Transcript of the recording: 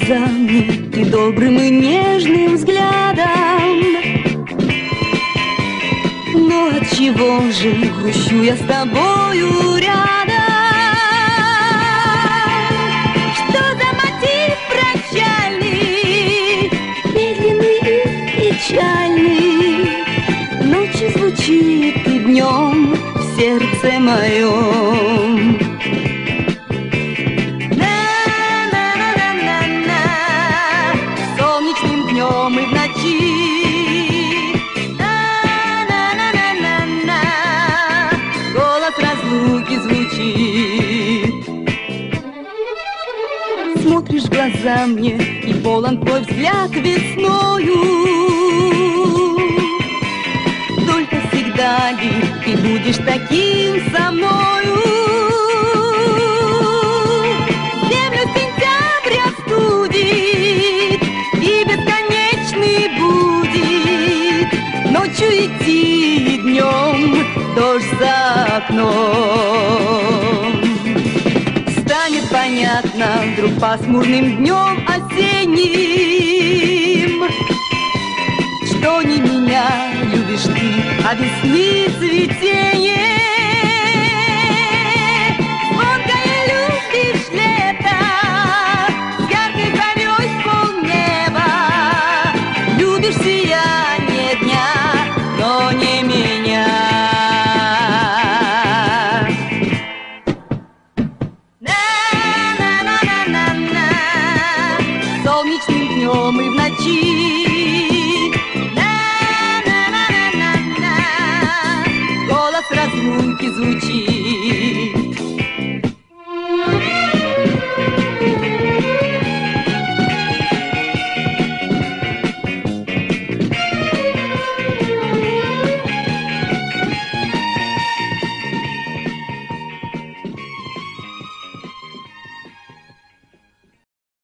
глазами и добрым и нежным взглядом. Но отчего же грущу я с тобою рядом? Что за мотив прощальный, медленный и печальный, ночью звучит и днем в сердце моем? Солнечным днем и в ночи, голос разлуки звучит. Смотришь в глаза мне, и полон твой взгляд весною. Только всегда ли ты будешь таким со мною? Землю сентябрь остудит и бесконечный будет. Ночью идти и днем дождь за окном. Станет понятно вдруг пасмурным днем осенним, что не меня любишь ты, а весны цветение.